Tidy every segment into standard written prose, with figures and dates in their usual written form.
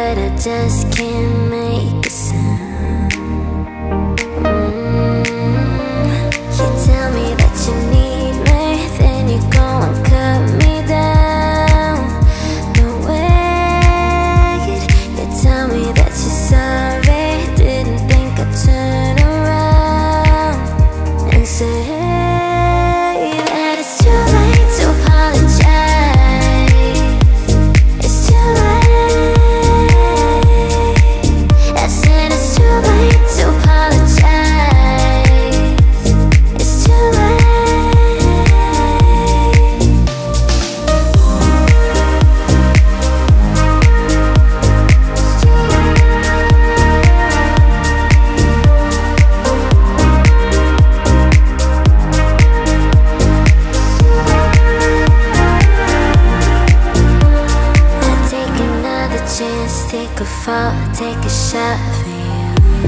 but I just can't make a sound. You tell me that you need me, then you go and cut me down. No way. You tell me that you're sorry, didn't think I'd turn around and say that it's too late to apologize. It's too late. I said it's too late to apologize. It's too take a fall, take a shot for you.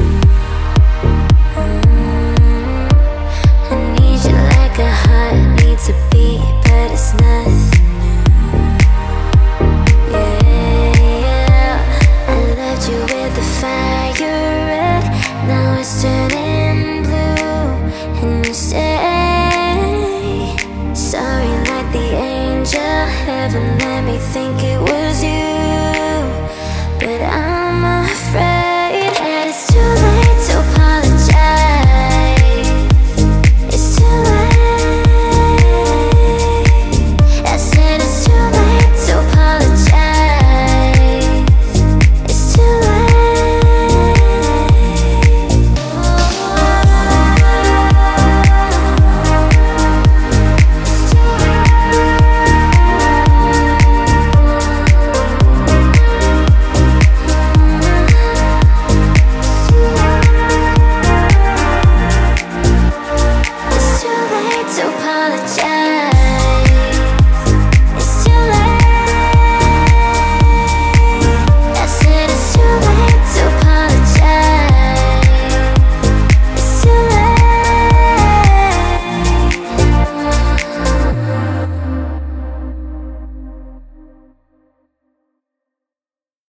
I need you like a heart needs a beat, but it's nothing new. Yeah, I loved you with the fire red, now it's turning blue. And you say sorry like the angel, heaven let me think it was you.